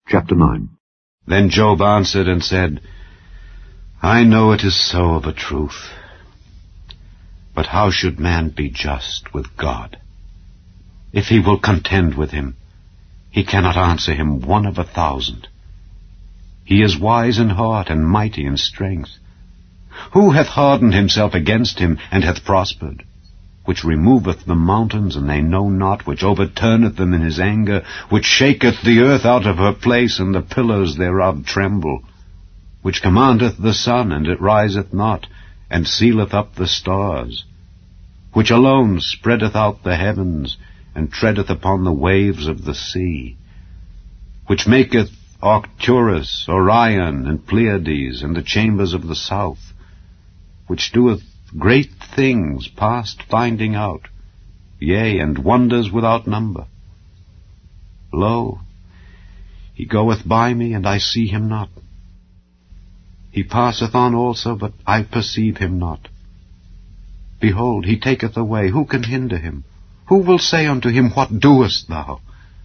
Chapter 9. Then Job answered and said, I know it is so of a truth. But how should man be just with God? If he will contend with him, he cannot answer him 1 of 1,000. He is wise in heart and mighty in strength. Who hath hardened himself against him, and hath prospered? Which removeth the mountains, and they know not, which overturneth them in his anger, which shaketh the earth out of her place, and the pillars thereof tremble, which commandeth the sun, and it riseth not, and sealeth up the stars, which alone spreadeth out the heavens, and treadeth upon the waves of the sea, which maketh Arcturus, Orion, and Pleiades, and the chambers of the south, which doeth great things past finding out, yea, and wonders without number. Lo, he goeth by me, and I see him not. He passeth on also, but I perceive him not. Behold, he taketh away, who can hinder him? Who will say unto him, What doest thou?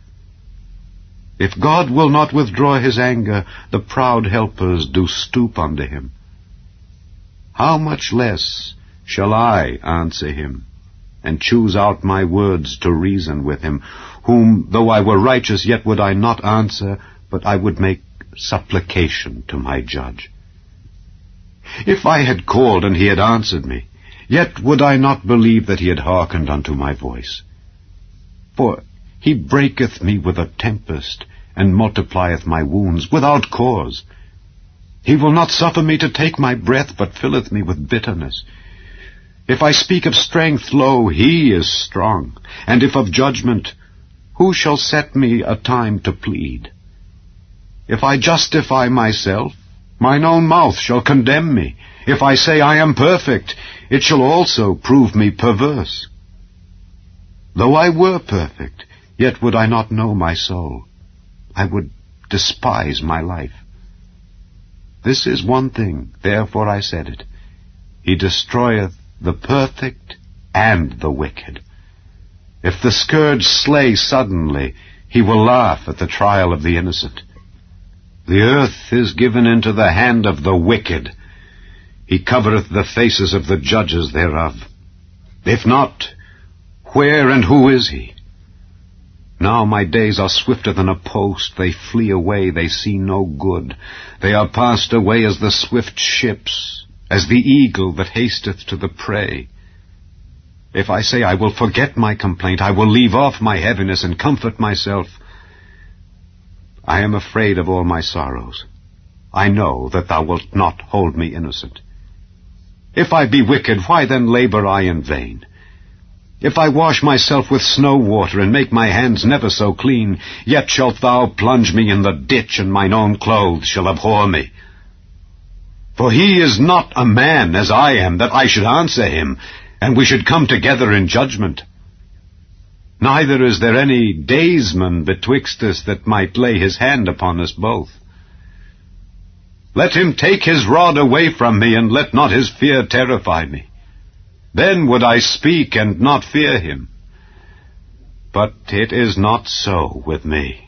If God will not withdraw his anger, the proud helpers do stoop unto him. How much less shall I answer him, and choose out my words to reason with him, whom, though I were righteous, yet would I not answer, but I would make supplication to my judge. If I had called, and he had answered me, yet would I not believe that he had hearkened unto my voice. For he breaketh me with a tempest, and multiplieth my wounds without cause. He will not suffer me to take my breath, but filleth me with bitterness. If I speak of strength, lo, he is strong. And if of judgment, who shall set me a time to plead? If I justify myself, mine own mouth shall condemn me. If I say I am perfect, it shall also prove me perverse. Though I were perfect, yet would I not know my soul. I would despise my life. This is one thing, therefore I said it. He destroyeth the perfect and the wicked. If the scourge slay suddenly, he will laugh at the trial of the innocent. The earth is given into the hand of the wicked. He covereth the faces of the judges thereof. If not, where and who is he? Now my days are swifter than a post. They flee away, they see no good. They are passed away as the swift ships, as the eagle that hasteth to the prey. If I say I will forget my complaint, I will leave off my heaviness and comfort myself, I am afraid of all my sorrows. I know that thou wilt not hold me innocent. If I be wicked, why then labor I in vain? If I wash myself with snow water, and make my hands never so clean, yet shalt thou plunge me in the ditch, and mine own clothes shall abhor me. For he is not a man as I am, that I should answer him, and we should come together in judgment. Neither is there any daysman betwixt us that might lay his hand upon us both. Let him take his rod away from me, and let not his fear terrify me. Then would I speak and not fear him. But it is not so with me.